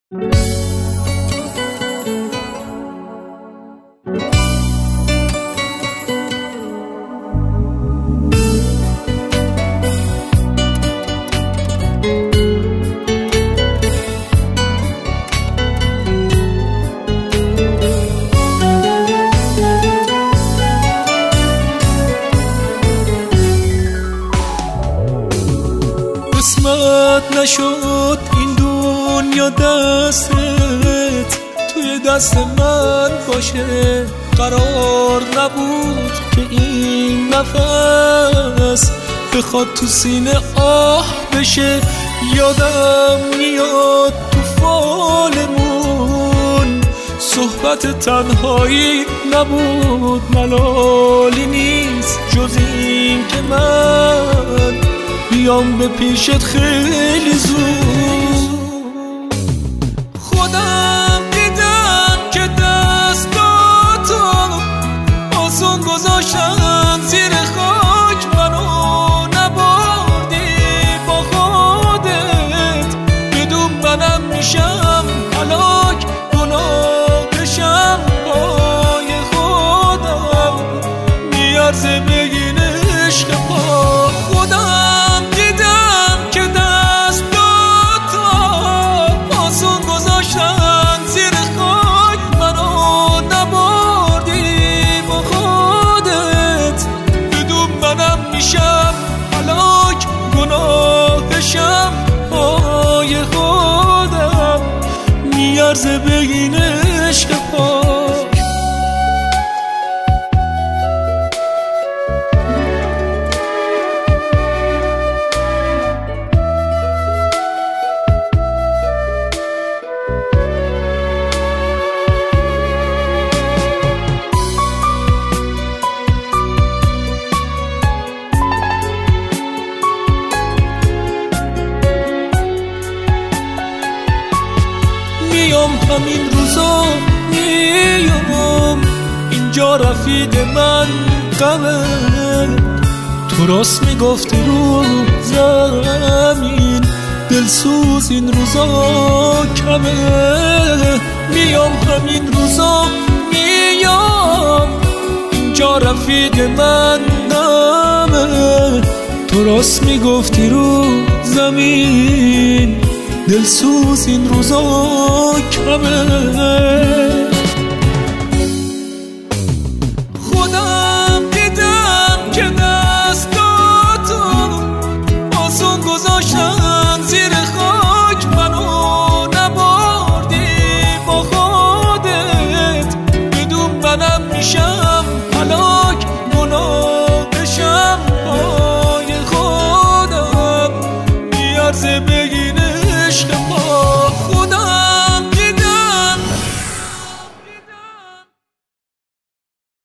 قسمت نشد این دنیا دستت توی دست من باشه، قرار نبود که این نفس بخواد تو سینه آه بشه. یادم میاد تو فالمون صحبت تنهایی نبود، ملالی نیست جز این که من بیام به پیشت خیلی زود. خودم دیدم که دستاتو آسون گذاشتن زیر خاک، منو نبردی با خودت، بدون منم میشم هلاک، گناهشم پای خودم، میارزه بگین عشق پا. خودم دیدم که دستاتو آسون گذاشتن زیر خاک، منو نبردی با خودت، بدون منم میشم هلاک، گناهشم پای خودم، میارزه بگین عشق پاک. میام همین روزا، میام اینجا رفیق من غمه، تو راست میگفتی رو زمین دلسوز این روزا کمه. میام همین روزا، میام اینجا رفیق من غمه، تو راست میگفتی رو زمین دلسوز این روزا کمه. خودم دیدم که دستاتو آسون گذاشتن زیر خاک، منو نبردی با خودت، بدون منم میشم